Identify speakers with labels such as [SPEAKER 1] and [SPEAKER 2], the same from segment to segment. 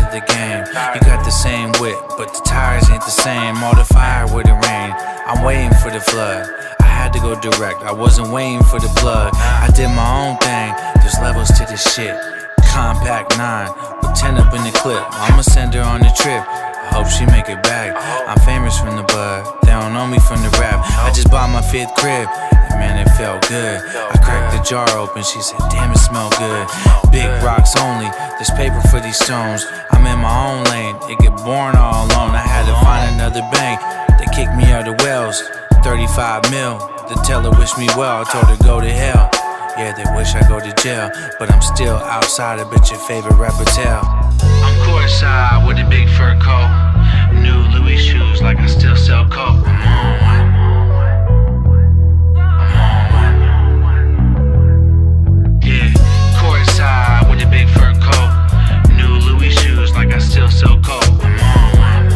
[SPEAKER 1] of the game. You got the same whip, but the tires ain't the same. All the fire with the rain. I'm waiting for the flood. I had to go direct, I wasn't waiting for the plug. I did my own thing, there's levels to this shit. Compact 9, with 10 up in the clip. I'ma send her on the trip, I hope she make it back. I'm famous from the bud, they don't know me from the rap. I just bought my 5th crib, and man, it felt good. I cracked the jar open, she said, damn, it smell good. Big rocks only, there's paper for these stones. I'm in my own lane, it get boring all alone. I had to find another bank, they kicked me out of Wells. 35 mil, the teller wished me well, I told her go to hell. Yeah, they wish I go to jail, but I'm still outside, I bet your favorite rapper tell. I'm courtside with a big fur coat, new Louis shoes like I still sell coke. I'm on one. Yeah, courtside with a big fur coat, new Louis shoes like I still sell coke. I'm on one.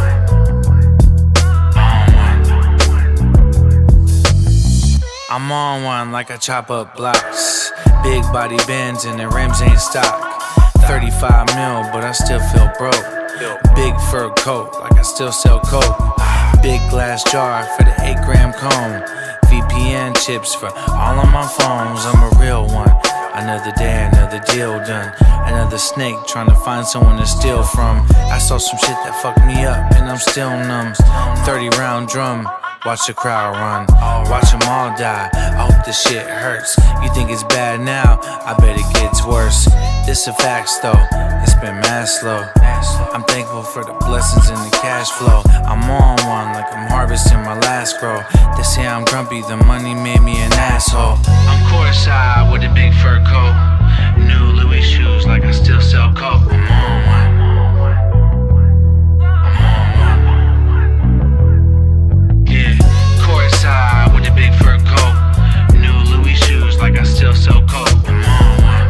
[SPEAKER 1] I'm on one like I chop up blocks. Big body bends and the rims ain't stock. 35 mil, but I still feel broke. Big fur coat, like I still sell coke. Big glass jar for the 8-gram cone. VPN chips for all of my phones. I'm a real one. Another day, another deal done. Another snake trying to find someone to steal from. I saw some shit that fucked me up, and I'm still numb. 30-round drum. Watch the crowd run, watch them all die. I hope this shit hurts. You think it's bad now? I bet it gets worse. This a facts though, it's been mad slow. I'm thankful for the blessings and the cash flow. I'm on one like I'm harvesting my last grow. They say I'm grumpy, the money made me an asshole. I'm courtside with a big fur coat, new Louis shoes like I still sell coke. I'm on one. With a big fur coat, new Louis shoes like I still sell coke. I'm on one.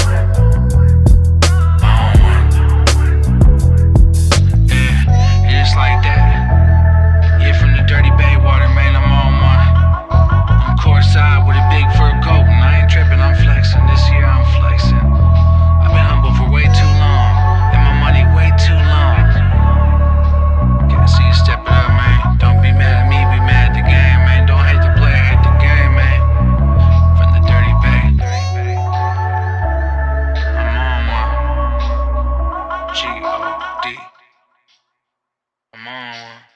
[SPEAKER 1] Yeah, and it's like that. Yeah, from the dirty bay water, man, I'm on one. I'm courtside with a big fur coat, and I ain't tripping, I'm flexing. This year I'm flexing. I've been humble for way too long, and my money way too long. Gotta see you step it up, man. Don't be mad at me, be mad at the game, man. Don't hate the player, hate the game, man. From the dirty bay. I'm on one. G-O-D. I'm on one.